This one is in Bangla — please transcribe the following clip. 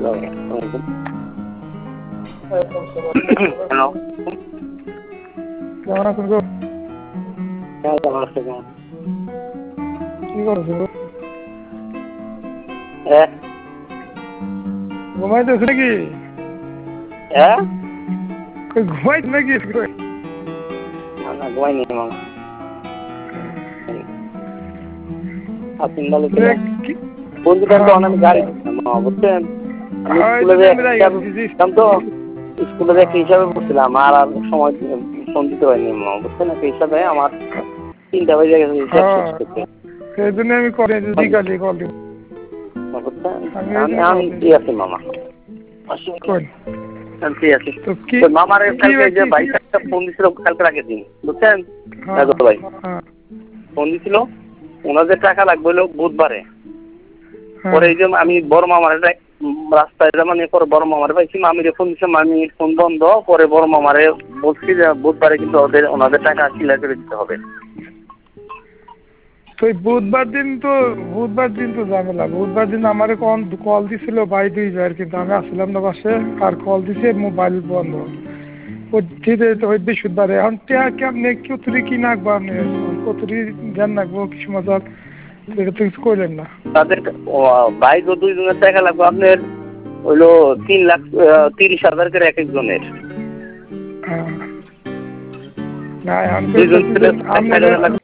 হ্যালো, কেমন আছেন গো? কেমন আছে কেমন? কি করছো? হ্যাঁ ঘুমাইতেছো নাকি? হ্যাঁ ঘুমাইছো নাকি? না ঘুমাইনি মামা। আপনি ভালো ছিলেন? বন্ধুটার তো অনেক গাড়ি দিচ্ছেন মামা, বুঝছেন? আমি স্কুলে একটা হিসাবে পড়ছিলাম আর আর সময় ফোন দিতে পারিনি মামা, বুঝছেন? একটা হিসাবে আমার 3টা বাজে গেছে হিসাব শেষ করতে, সেই জন্য আমি কলে বিকালে কল দিব। বুঝছেন? আমি আমি ফ্রি আছি মামা, আমি ফ্রি আছি। তো কি মামার কি কালকে যে ভাই একটা ফোন দিছিল কালকে আগের দিন, বুঝছেন? ভাই ফোন দিছিল, ওনাদের টাকা লাগবে হলো বুধবারে। পরে এই যে আমি বড় মামার রাস্তায় মানে পরে বড় মামারে পাইছি, মামিরে ফোন দিচ্ছে, মামির ফোন বন্ধ। পরে বড় মামারে বলছি যে বুধবারে কিন্তু ওনাদের টাকা ক্লিয়ার করে দিতে হবে। তো বুধবার দিন তো ঝামেলা। বুধবার দিন আমারে কল দিছিল ভাই 2 বার, কিন্তু আমি আসলাম না বাসে, আর কল দিছে মোবাইল বন্ধ। বৃহস্পতিবারে এখন কেমনে কতরি কি নাকবো, আপনি কতরি ধ্যান রাখবো কিছু মজা এটা তো কিছু করলেন না। তাদের ভাই 2 জনের টাকা লাগবে আপনার হইলো 3,30,000 করে এক একজনের। না এখন 2 জন